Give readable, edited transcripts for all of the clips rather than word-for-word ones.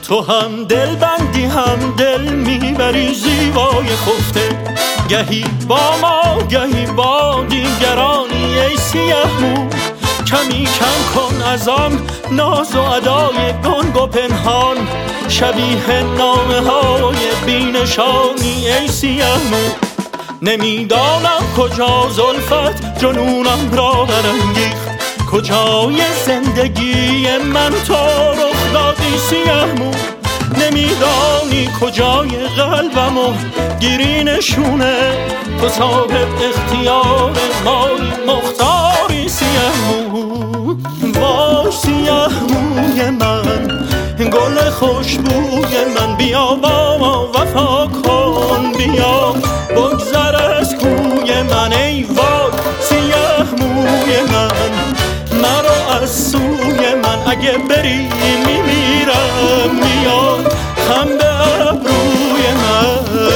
تو هم دل بندی هم دل میبری زیبای خفته، گهی با ما گهی با دیگرانی ای سیه مو. کمی کم کن ازم ناز و ادای گنگ و پنهان، شبیه نامه های بینشانی ای سیه مو. نمیدانم کجا زلفت جنونم را برانگیخت، کجای زندگی من تو رخ دادی سیه مو. نمیدانی کجای قلبم و گیری نشونه، تو صاحب اختیار مایی مختاری سیه مو. وای سیه موی من، گل خوشبوی من، بیا با ما وفا کن، بیا بگذر از کوی من. ای وای سیه موی من، مرا از سوی من، اگه بری میمیرم، میاد خم به ابروی من.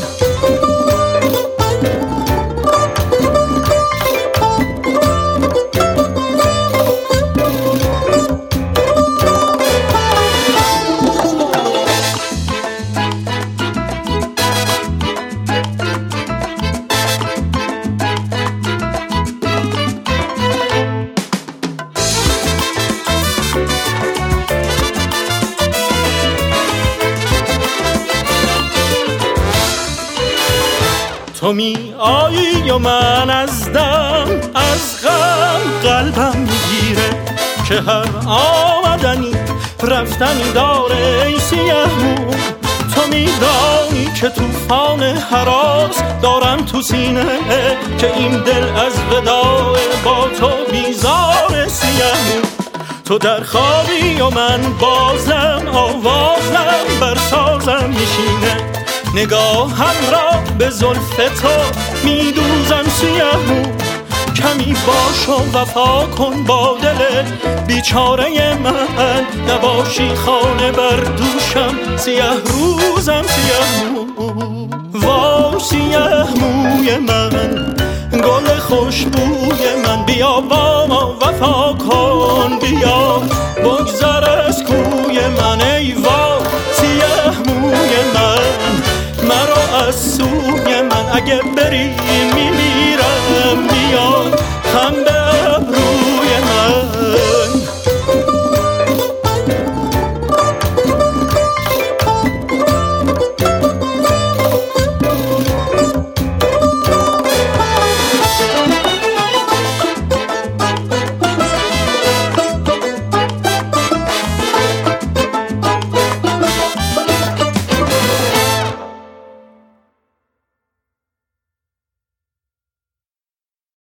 تو می آیی و من از دم از غم قلبم میگیره، که هر آمدنی رفتنی داره ای سیه مو. تو میدانی که توفان هراس دارم تو سینه، که این دل از وداع با تو بیزار سیه مو. تو در خوابی و من بازم آوازم بر سازم میشینه، نگاهم را به زلف تو میدوزم سیه مو. کمی باش و وفا کن با دل بیچاره من، نباشی خانه بر دوشم سیه روزم سیه مو. وای سیه موی من، گل خوشبوی من، بیا با ما وفا کن، بیا بگذر از کوی من. ای وای سیه موی من، مرا از سوی من، اگه بری میمیرم.